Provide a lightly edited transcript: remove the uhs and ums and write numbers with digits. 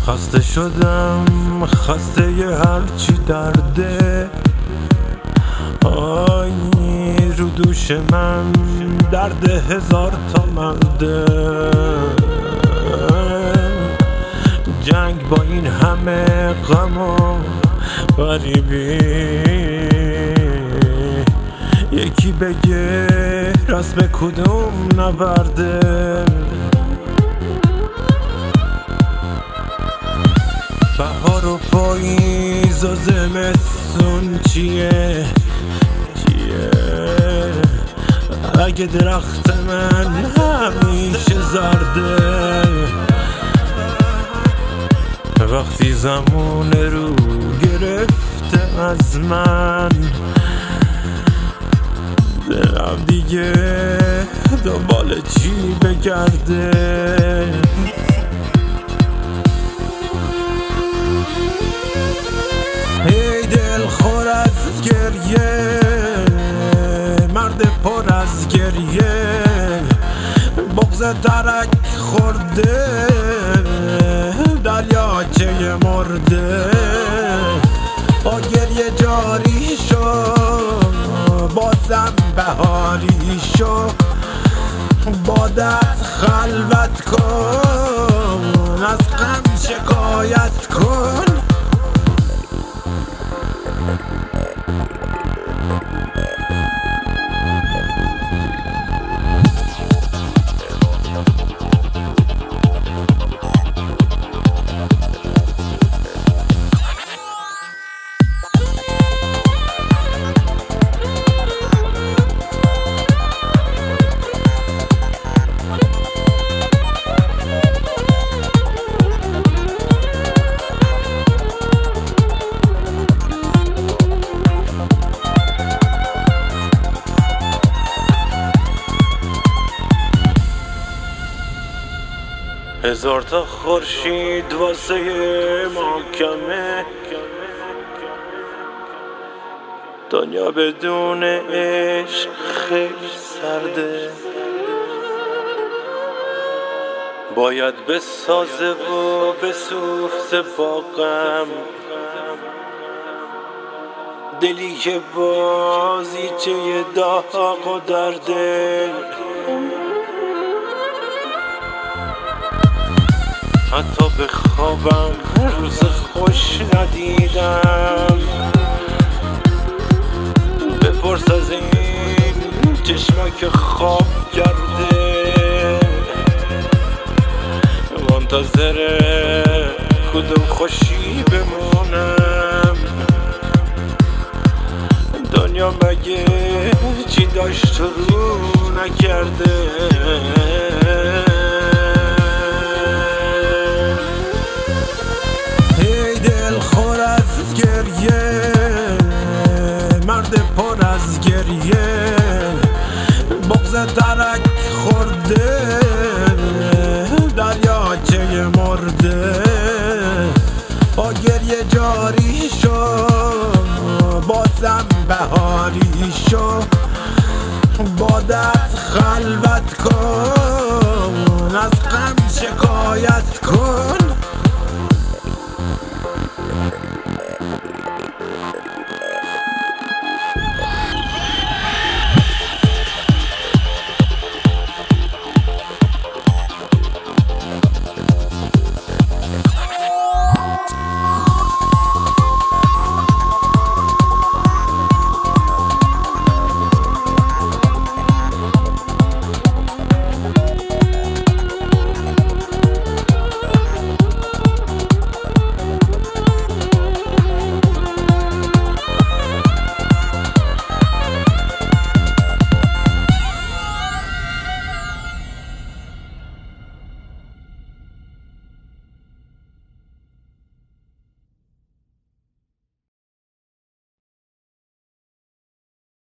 خسته شدم، خسته ی هرچی درده. آی رو دوش من درد هزار تا مرده. جنگ با این همه غم و غریبی، یکی بگه رسم کدوم نبرده. بهار و پاییز و زمستون چیه؟ اگه درخت من همیشه زرده، وقتی زمان رو گرفته از من، دلم دیگه دنبال چی بگرده؟ ای دل خور از گریه، مرد پر از گریه، بغض درک خورده، دریاچه مرده. با گریه جاری شو، بازم بهاری شو، بادت خلوت کن، از غم شکایت کن. هزار تا خورشید واسه ما کمه، دنیا بدون عشق خیلی سرده. باید بسازه و بسوخته با غم، دلی که بازیچه داغ و درده. حتی به خوابم روز خوش ندیدم، بپرس از این چشمک خواب کرده. منتظر کدوم خوشی بمونم، دنیا مگه چی داشت رو نکرده؟ مرد پر از گریه، بغض درک خورده، دریاچه مرده. با گریه جاری شو، بازم بهاری شو، بادت خلوت کن، از غم شکایت کن.